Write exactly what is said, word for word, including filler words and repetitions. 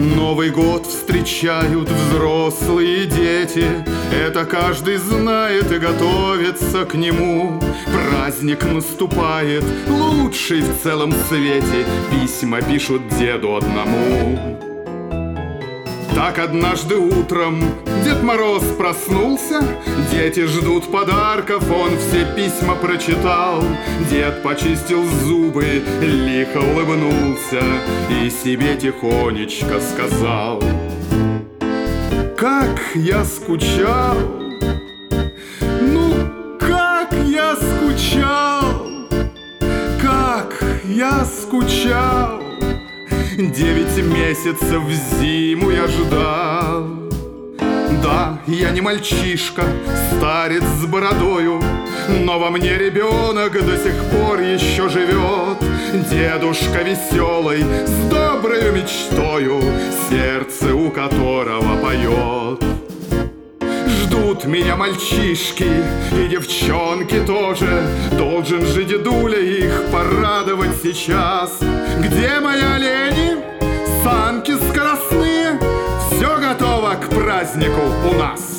Новый год встречают взрослые дети. Это каждый знает и готовится к нему. Праздник наступает, лучший в целом свете. Письма пишут деду одному. Так однажды утром Дед Мороз проснулся. Дети ждут подарков, он все письма прочитал. Дед почистил зубы, лихо улыбнулся и себе тихонечко сказал: как я скучал, ну как я скучал, как я скучал. Девять месяцев в зиму я ждал. Да, я не мальчишка, старец с бородою, но во мне ребенок до сих пор еще живет. Дедушка веселый, с доброй мечтою, сердце у которого поет. Ждут меня мальчишки и девчонки тоже. Должен же дедуля их порадовать сейчас. Где моя лени? Санки скоростные. Все готово к празднику у нас.